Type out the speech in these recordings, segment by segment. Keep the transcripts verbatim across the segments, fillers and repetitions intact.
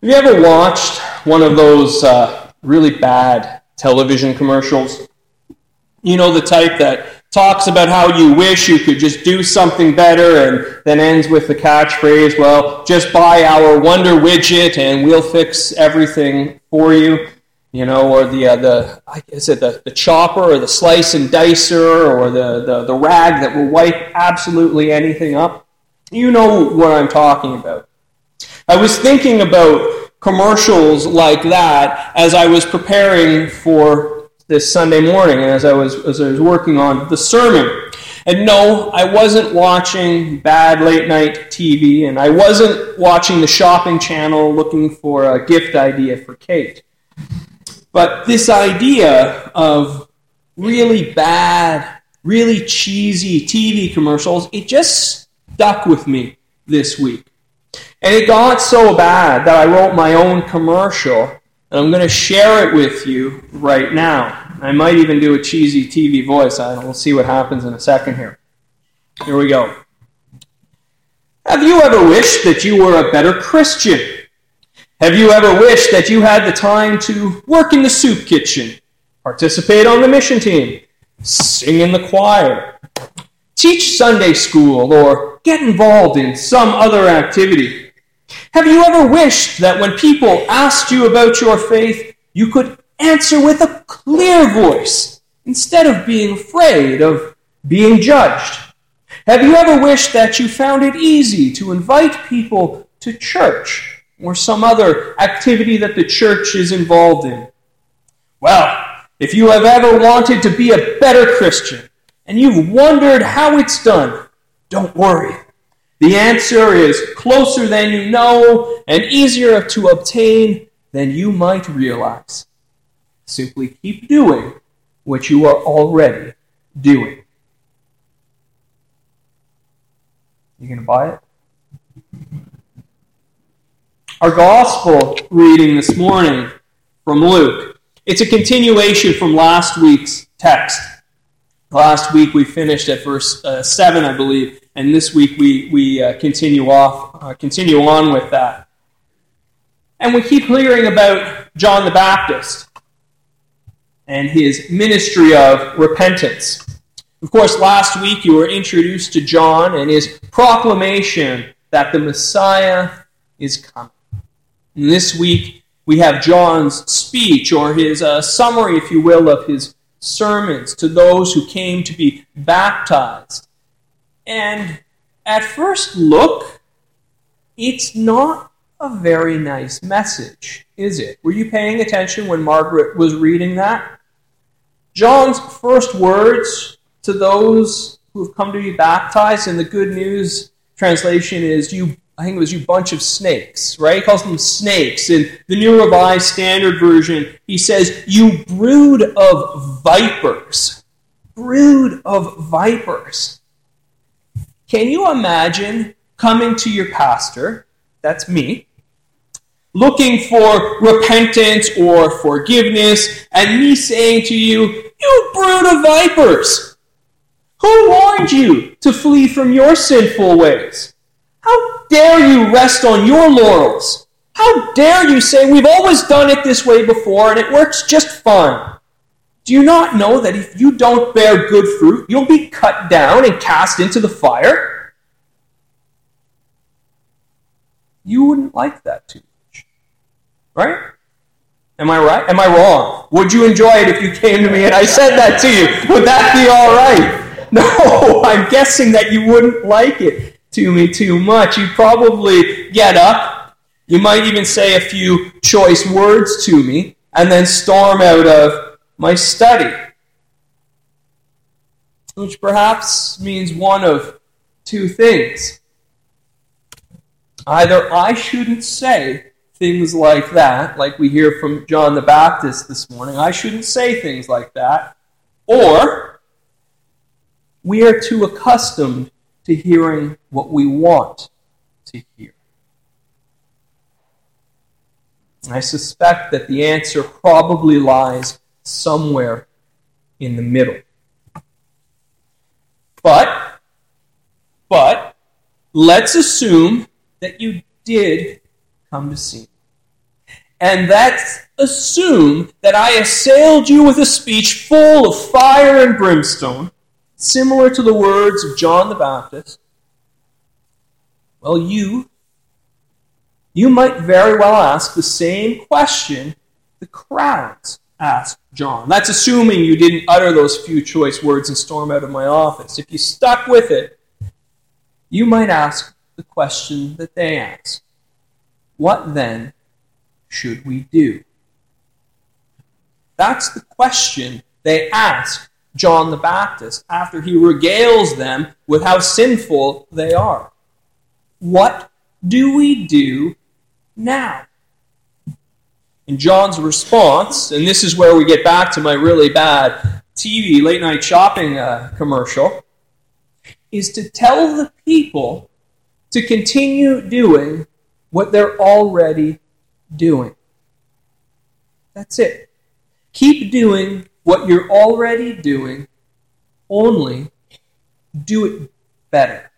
Have you ever watched one of those uh, really bad television commercials? You know, the type that talks about how you wish you could just do something better and then ends with the catchphrase, well, just buy our Wonder Widget and we'll fix everything for you. You know, or the, uh, the is it the, the chopper or the slice and dicer or the, the, the rag that will wipe absolutely anything up. You know what I'm talking about. I was thinking about commercials like that as I was preparing for this Sunday morning and as I was as I was working on the sermon. And no, I wasn't watching bad late night T V, and I wasn't watching the shopping channel looking for a gift idea for Kate. But this idea of really bad, really cheesy T V commercials, it just stuck with me this week. And it got so bad that I wrote my own commercial, and I'm going to share it with you right now. I might even do a cheesy T V voice. I We'll see what happens in a second here. Here we go. Have you ever wished that you were a better Christian? Have you ever wished that you had the time to work in the soup kitchen, participate on the mission team, sing in the choir, teach Sunday school, or get involved in some other activity? Have you ever wished that when people asked you about your faith, you could answer with a clear voice instead of being afraid of being judged? Have you ever wished that you found it easy to invite people to church or some other activity that the church is involved in? Well, if you have ever wanted to be a better Christian and you've wondered how it's done, don't worry. The answer is closer than you know and easier to obtain than you might realize. Simply keep doing what you are already doing. You going to buy it? Our gospel reading this morning from Luke, it's a continuation from last week's text. Last week we finished at verse uh, seven, I believe, and this week we we uh, continue off, uh, continue on with that. And we keep hearing about John the Baptist and his ministry of repentance. Of course, last week you were introduced to John and his proclamation that the Messiah is coming. And this week we have John's speech, or his uh, summary, if you will, of his sermons to those who came to be baptized. And at first look, it's not a very nice message, is it? Were you paying attention when Margaret was reading that? John's first words to those who have come to be baptized, and the Good News translation is, you, I think it was, you bunch of snakes, right? He calls them snakes. In the New Revised Standard Version, he says, you brood of vipers. Brood of vipers. Can you imagine coming to your pastor, that's me, looking for repentance or forgiveness, and me saying to you, you brood of vipers, who warned you to flee from your sinful ways? How dare you rest on your laurels? How dare you say, we've always done it this way before and it works just fine? Do you not know that if you don't bear good fruit, you'll be cut down and cast into the fire? You wouldn't like that too much, right? Am I right? Am I wrong? Would you enjoy it if you came to me and I said that to you? Would that be all right? No, I'm guessing that you wouldn't like it to me too much. You'd probably get up. You might even say a few choice words to me and then storm out of my study. Which perhaps means one of two things. Either I shouldn't say things like that, like we hear from John the Baptist this morning. I shouldn't say things like that. Or we are too accustomed to hearing what we want to hear. I suspect that the answer probably lies somewhere in the middle. But, but, let's assume that you did come to see me. And let's assume that I assailed you with a speech full of fire and brimstone, similar to the words of John the Baptist. Well, you, you might very well ask the same question the crowds asked John. That's assuming you didn't utter those few choice words and storm out of my office. If you stuck with it, you might ask the question that they asked. What then should we do? That's the question they ask John the Baptist after he regales them with how sinful they are. What do we do now? And John's response, and this is where we get back to my really bad T V late night shopping uh, commercial, is to tell the people to continue doing what they're already doing. That's it. Keep doing what you're already doing, only do it better.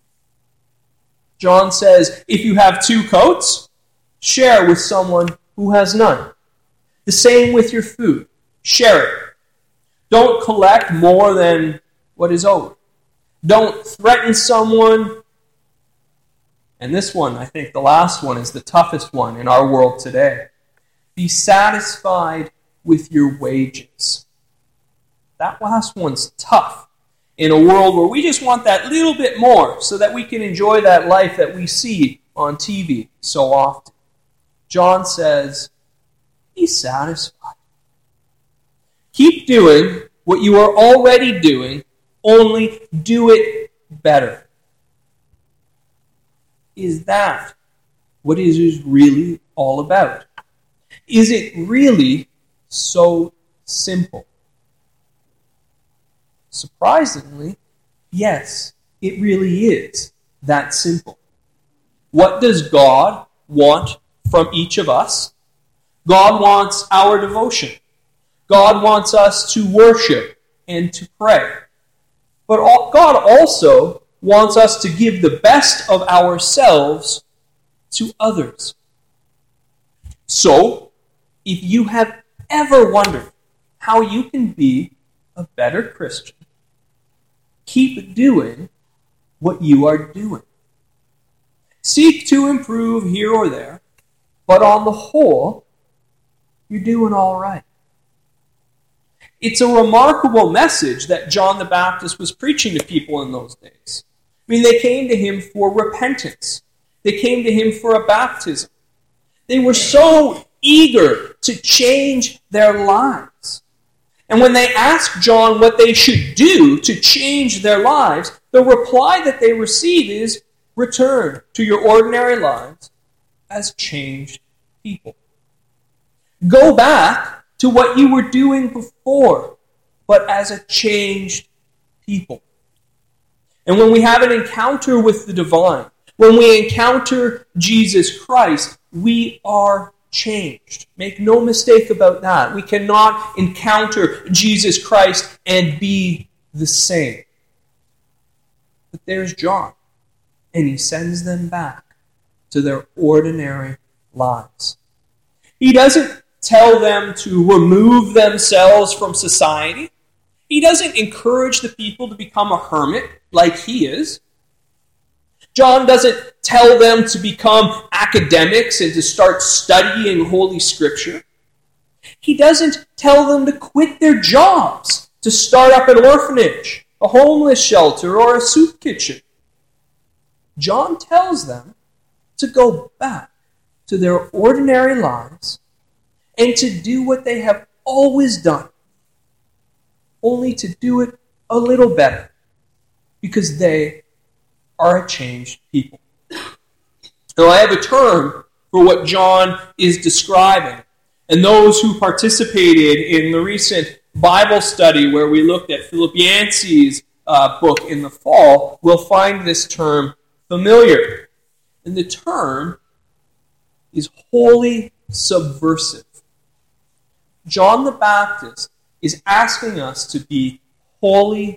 John says, if you have two coats, share with someone who has none. The same with your food. Share it. Don't collect more than what is owed. Don't threaten someone. And this one, I think the last one, is the toughest one in our world today. Be satisfied with your wages. That last one's tough in a world where we just want that little bit more so that we can enjoy that life that we see on T V so often. John says, be satisfied. Keep doing what you are already doing, only do it better. Is that what it is really all about? Is it really so simple? Surprisingly, yes, it really is that simple. What does God want from each of us? God wants our devotion. God wants us to worship and to pray. But God also wants us to give the best of ourselves to others. So, if you have ever wondered how you can be a better Christian, keep doing what you are doing. Seek to improve here or there, but on the whole, you're doing all right. It's a remarkable message that John the Baptist was preaching to people in those days. I mean, they came to him for repentance. They came to him for a baptism. They were so eager to change their lives. And when they asked John what they should do to change their lives, the reply that they receive is, return to your ordinary lives as changed people. Go back to what you were doing before, but as a changed people. And when we have an encounter with the divine, when we encounter Jesus Christ, we are changed. Make no mistake about that. We cannot encounter Jesus Christ and be the same. But there's John, and he sends them back to their ordinary lives. He doesn't tell them to remove themselves from society. He doesn't encourage the people to become a hermit like he is. John doesn't tell them to become academics and to start studying Holy Scripture. He doesn't tell them to quit their jobs to start up an orphanage, a homeless shelter, or a soup kitchen. John tells them to go back to their ordinary lives and to do what they have always done, only to do it a little better, because they are a changed people. Now, I have a term for what John is describing, and those who participated in the recent Bible study where we looked at Philip Yancey's uh, book in the fall will find this term familiar. And the term is wholly subversive. John the Baptist is asking us to be wholly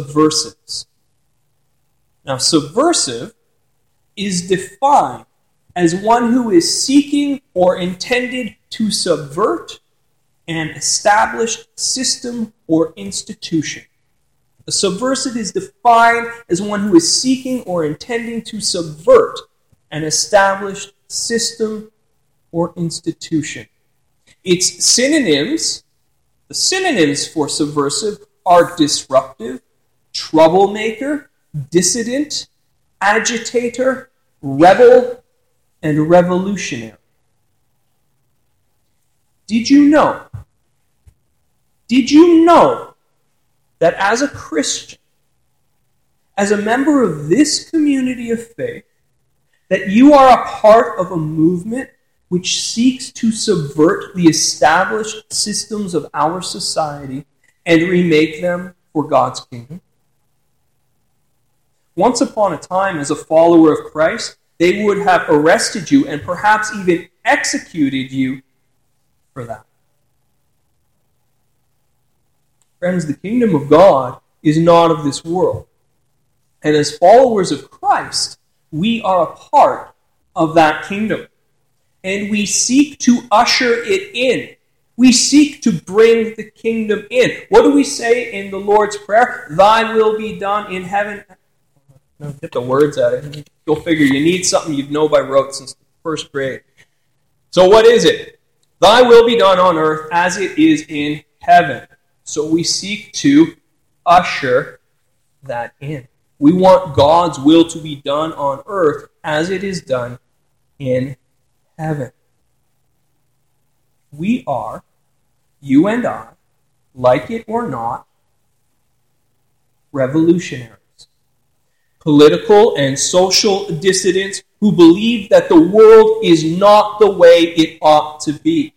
subversives. Now, subversive is defined as one who is seeking or intended to subvert an established system or institution. A subversive is defined as one who is seeking or intending to subvert an established system or institution. Its synonyms, the synonyms for subversive, are disruptive, troublemaker, dissident, agitator, rebel, and revolutionary. Did you know? Did you know that as a Christian, as a member of this community of faith, that you are a part of a movement which seeks to subvert the established systems of our society and remake them for God's kingdom? Once upon a time, as a follower of Christ, they would have arrested you and perhaps even executed you for that. Friends, the kingdom of God is not of this world. And as followers of Christ, we are a part of that kingdom. And we seek to usher it in. We seek to bring the kingdom in. What do we say in the Lord's Prayer? Thy will be done in heaven. No, get the words out of it. You'll figure you need something you know by rote since the first grade. So what is it? Thy will be done on earth as it is in heaven. So we seek to usher that in. We want God's will to be done on earth as it is done in heaven. We are, you and I, like it or not, revolutionaries. Political and social dissidents who believe that the world is not the way it ought to be.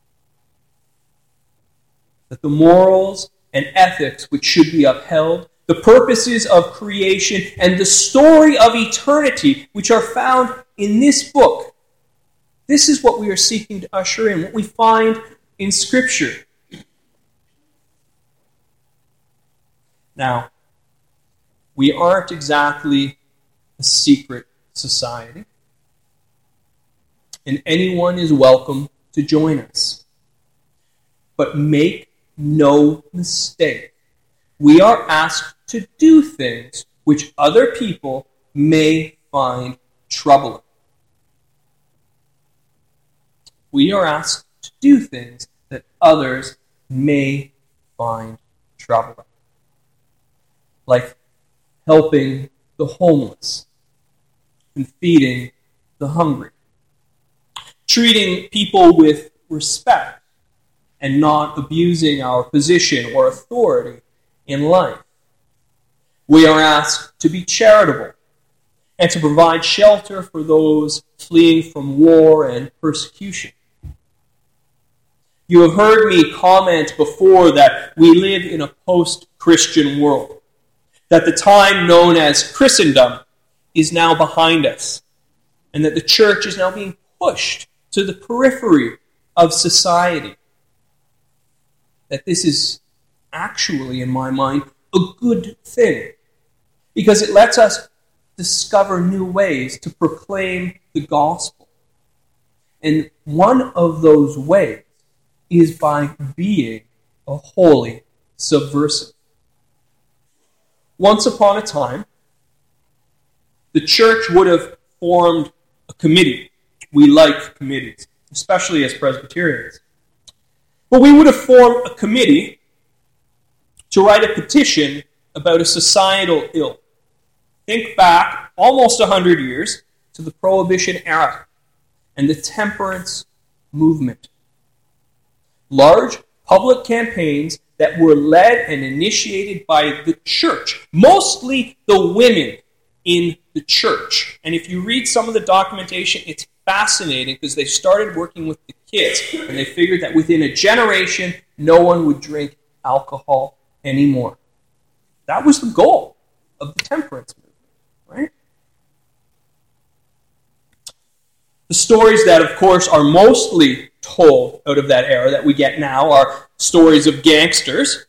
That the morals and ethics which should be upheld, the purposes of creation, and the story of eternity which are found in this book, this is what we are seeking to usher in, what we find in Scripture. Now, we aren't exactly a secret society, and anyone is welcome to join us. But make no mistake, we are asked to do things which other people may find troubling. We are asked to do things that others may find troubling. Like helping the homeless and feeding the hungry. Treating people with respect and not abusing our position or authority in life. We are asked to be charitable and to provide shelter for those fleeing from war and persecution. You have heard me comment before that we live in a post-Christian world, that the time known as Christendom is now behind us, and that the church is now being pushed to the periphery of society. That this is actually, in my mind, a good thing, because it lets us discover new ways to proclaim the gospel. And one of those ways is by being a holy subversive. Once upon a time, the church would have formed a committee. We like committees, especially as Presbyterians. But we would have formed a committee to write a petition about a societal ill. Think back almost one hundred years to the Prohibition era and the temperance movement. Large public campaigns that were led and initiated by the church, mostly the women in the church. And if you read some of the documentation, it's fascinating because they started working with the kids and they figured that within a generation, no one would drink alcohol anymore. That was the goal of the temperance movement, right? The stories that, of course, are mostly told out of that era that we get now are stories of gangsters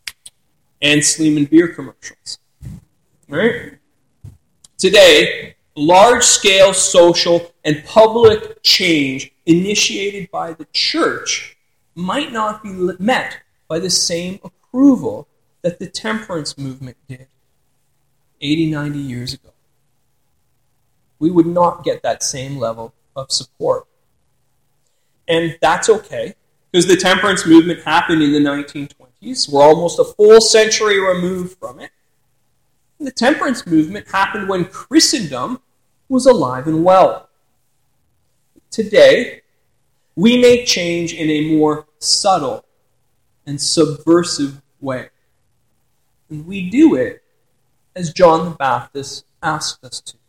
and Sleeman beer commercials, right? Today, large-scale social and public change initiated by the church might not be met by the same approval that the temperance movement did eighty, ninety years ago. We would not get that same level of support. And that's okay, because the temperance movement happened in the nineteen twenties. We're almost a full century removed from it. And the temperance movement happened when Christendom was alive and well. Today, we make change in a more subtle and subversive way. And we do it as John the Baptist asked us to.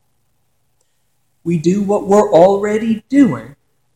We do what we're already doing,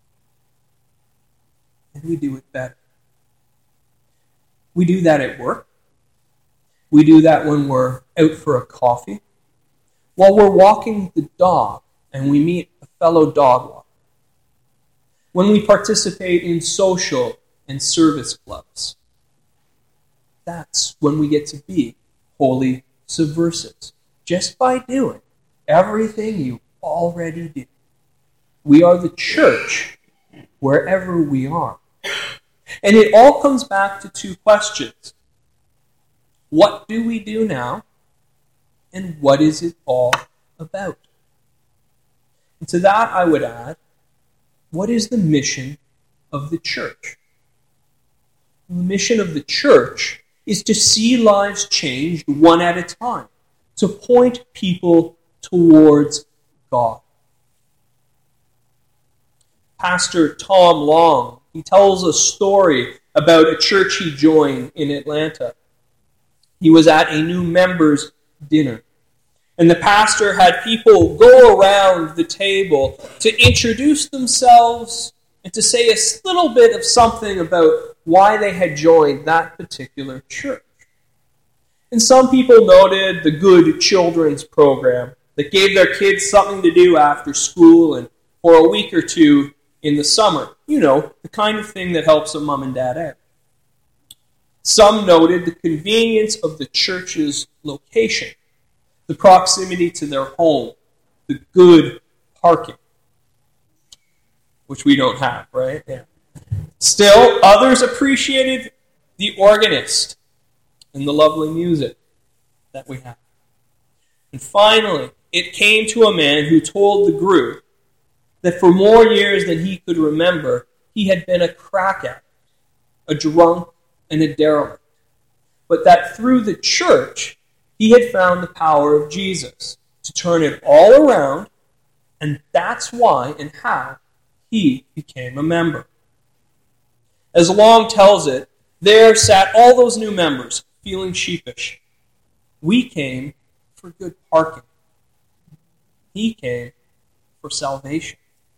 and we do it better. We do that at work. We do that when we're out for a coffee. While we're walking the dog and we meet a fellow dog walker. When we participate in social and service clubs. That's when we get to be holy subversives. Just by doing everything you already do. We are the church wherever we are. And it all comes back to two questions. What do we do now? And what is it all about? And to that I would add, what is the mission of the church? The mission of the church is to see lives changed one at a time, to point people towards God. Pastor Tom Long, he tells a story about a church he joined in Atlanta. He was at a new members' dinner, and the pastor had people go around the table to introduce themselves and to say a little bit of something about why they had joined that particular church. And some people noted the good children's program that gave their kids something to do after school and for a week or two in the summer. You know, the kind of thing that helps a mom and dad out. Some noted the convenience of the church's location, the proximity to their home, the good parking, which we don't have, right? Yeah. Still, others appreciated the organist and the lovely music that we have. And finally, it came to a man who told the group that for more years than he could remember, he had been a crack addict, a drunk, and a derelict. But that through the church, he had found the power of Jesus to turn it all around, and that's why and how he became a member. As Long tells it, there sat all those new members, feeling sheepish. We came for good parking. He came for salvation.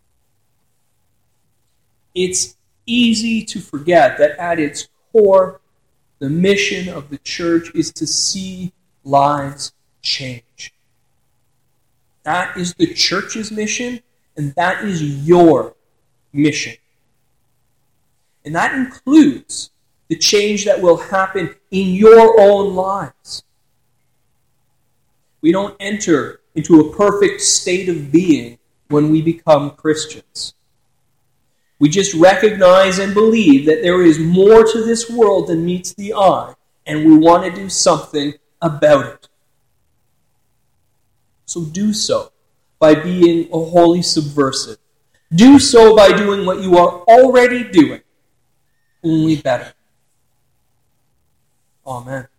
It's easy to forget that at its core, the mission of the church is to see lives change. That is the church's mission, and that is your mission. And that includes the change that will happen in your own lives. We don't enter into a perfect state of being when we become Christians. We just recognize and believe that there is more to this world than meets the eye, and we want to do something about it. So do so by being a holy subversive. Do so by doing what you are already doing, only better. Amen.